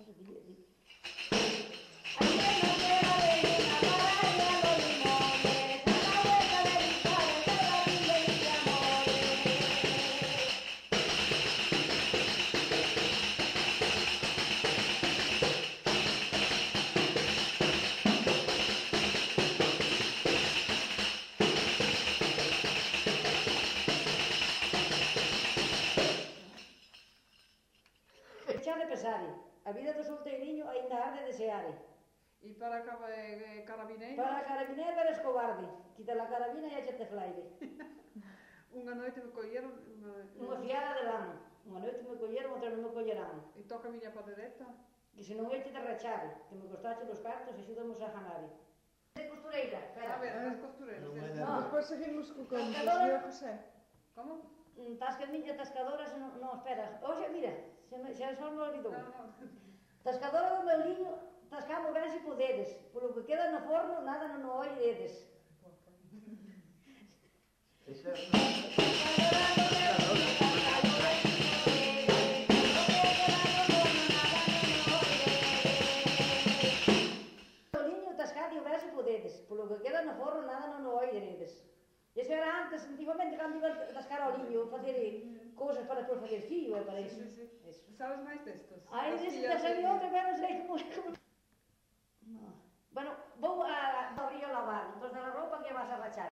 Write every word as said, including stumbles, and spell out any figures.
Xa de pesare, a vida do solteiriño aínda arde de seare. E para eh, carabineiro? Para carabineiro eres cobarde, quita a carabina e échate flaire. Unha noite me colleron... Unha, unha fiada de lano, unha noite me colleron, outra non me collerán. E toca a miña padereta? Que se non eche de rachare, que me costache os cartos e xudamos a ganare. De costureira, espera. A ver, as costureiras. No. Despois seguimos co conto, señor José. Como? Tasca miña tascadora, se non, non, espera. Oxe, mira, xa, xa só me olvidou. No, no. Tascadora do meu liño, tascamos ben se podedes. Polo que queda no forno, nada non o oiredes. O liño tascadio ben se podedes. Polo que queda no forno, nada non o oiredes. Iso era antes, antigamente, cando iba a tascar ao liño, facer cousas para depois facer fío e para iso. Sí, sí, sí. Sabes máis destos? Ai, destas hai outra, pero non sei como... Bueno, vou ao río lavar, entón a roupa que vas a rachar.